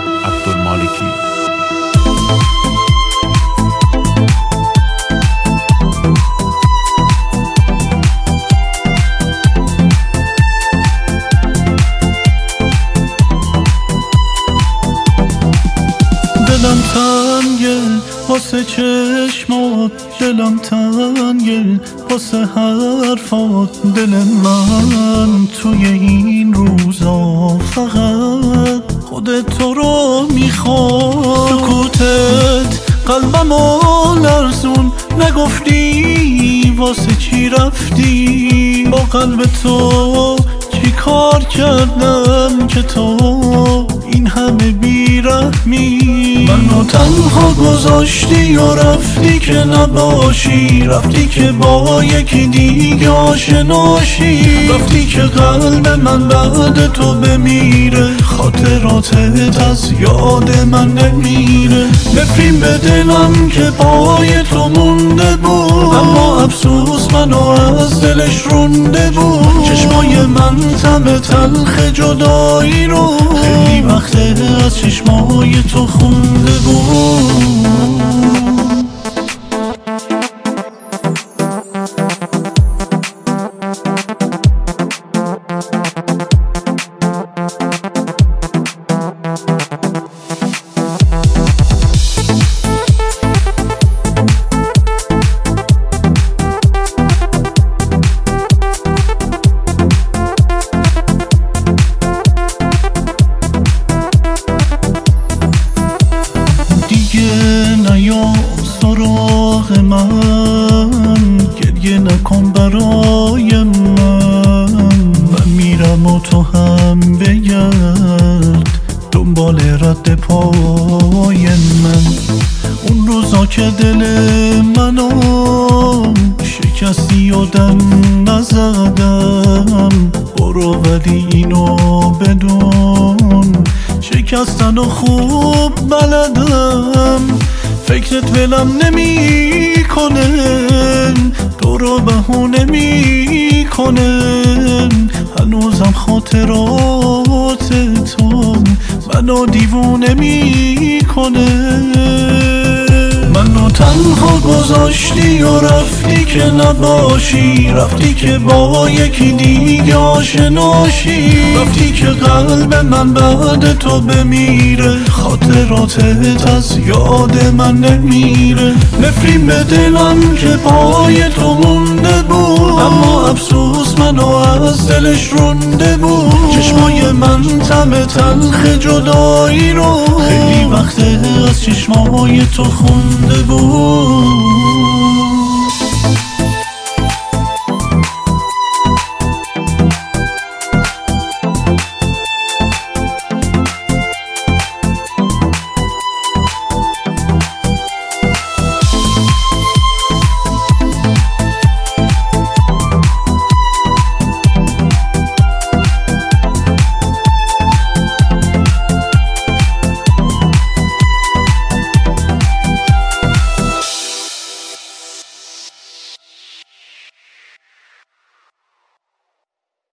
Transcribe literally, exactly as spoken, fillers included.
عبدالمالکی. دلم تنگه واسه چشمات، دلم تنگه واسه حرفات. دل من توی این روزا فقط خودت تو رو میخواد. سکوتت قلبمو لرزون، نگفتی واسه چی رفتی. با قلب تو چی کار کردم که تو این همه بیرحمی. منو تنها گذاشتی و رفتی که نباشی، رفتی که با یکی دیگه آشناشی، رفتی که قلب من بعد تو بمیره، خاطراتت از یاد من نمیره. نفرین به دلم که پای تو مونده بود، اما افسوس منو از دلش رونده بود. چشمای من طعم تلخ جدایی رو خیلی وقته از چشمای تو خونده بود. سراغ من گریه نکن برای من، من میرم و تو هم بگرد دنبال رد پای من. اون روزا که دل منو شکستی و دم نزدم، برو ولی اینو بدون شکستن و خوب بلدم. فکرت ولم نمی کنن، تو رو بهونه می کنن، هنوزم خاطرات تو منو دیوونه می کنن. منو تنها گذاشتی و رفتی که نباشی، رفتی که با یکی دیگه آشناشی، رفتی که قلب من بعد تو بمیره، خاطراتت از یاد من نمیره. نفرین به دلم که پای تو مونده بود، اما افسوس منو از دلش رونده بود. چشمای من طعم تلخ جدایی رو خیلی وقته از چشمای تو خونده بود.